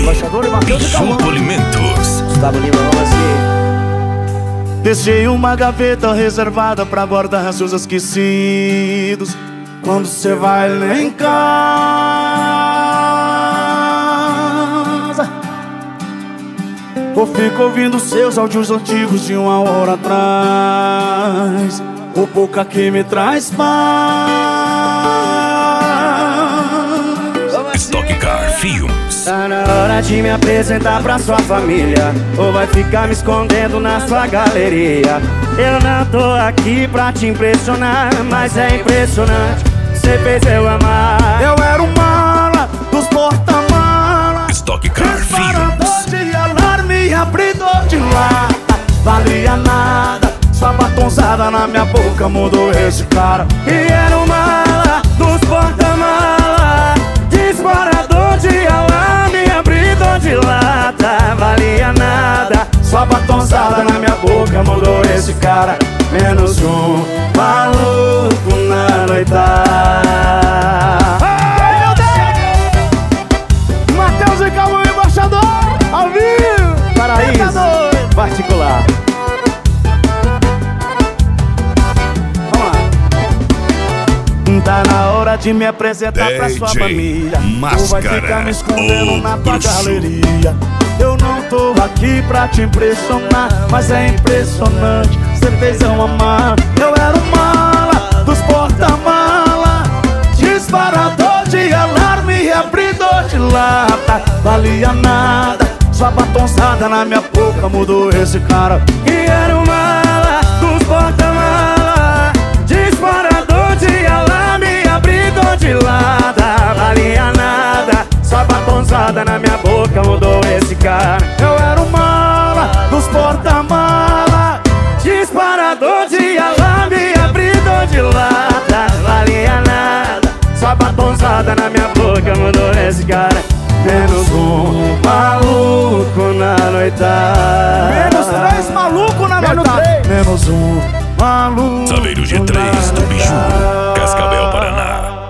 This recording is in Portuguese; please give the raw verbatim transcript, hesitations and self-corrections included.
Embaixador e Matheus e Calma. Polimentos. Gustavo Lima, vamos assim. Deixei uma gaveta reservada pra guardar seus esquecidos. Quando cê vai lá em casa, ou fico ouvindo seus áudios antigos de uma hora atrás. O pouca que me traz paz. Stock Car Filmes. Tá na hora de me apresentar pra sua família, ou vai ficar me escondendo na sua galeria. Eu não tô aqui pra te impressionar, mas é impressionante, cê fez eu amar. Eu era o mala dos porta-malas, Stock Car disparador Filmes. de alarme, abridor de lata. Valia nada, sua batonzada na minha boca mudou esse cara. E era o mala dos porta-malas, disparador de alarme, abridor de lata. Valia nada, Sua batonzada na minha boca mudou esse cara. Menos um maluco na noitada. Ai, meu Deus! Matheus e Calma, embaixador, ao vivo. Paraíso particular. Tá na hora de me apresentar pra sua D J família, ou vai Máscara, ficar me escondendo o na tua bruxo. galeria. Eu não tô aqui pra te impressionar, mas é impressionante, cê fez eu amar. Eu era o mala dos porta-mala, disparador de alarme e abridor de lata. Valia nada, sua batonzada na minha boca mudou esse cara. E era o mala dos porta-mala, disparador de alarme, abridor de lata. Valia nada, sua batonzada na minha boca mudou esse cara. Eu era o mala dos porta-mala, Disparador de alarme, abridor de lata. Valia nada, sua batonzada na minha boca mudou esse cara. menos um maluco na noitada. Menos três maluco na Menos noitada. três. Menos um maluco. Saveiro G três do Biju, Cascavel, Paraná.